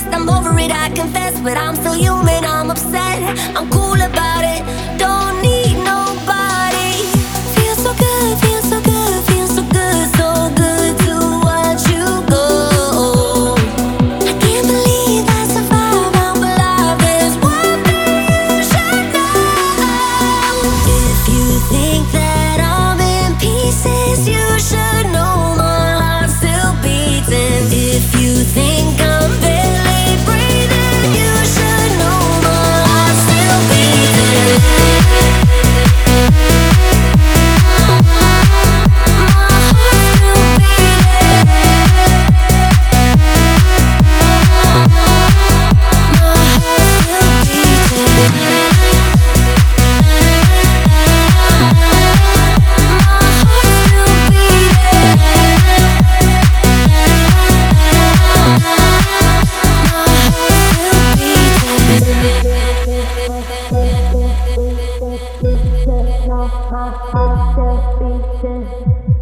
rest. I'm over it, I confess, but I'm still human, I'm upset. I'm cool about it, don't need nobody. Feels so good, feels so good, feels so good, so good to watch you go. I can't believe I survived, I'm alive. There's one thing you should know. If you think that I'm in pieces, you should know my heart's still beating. If you think I'm barely breathing, you should know my heart's still beating. My heart's still beating.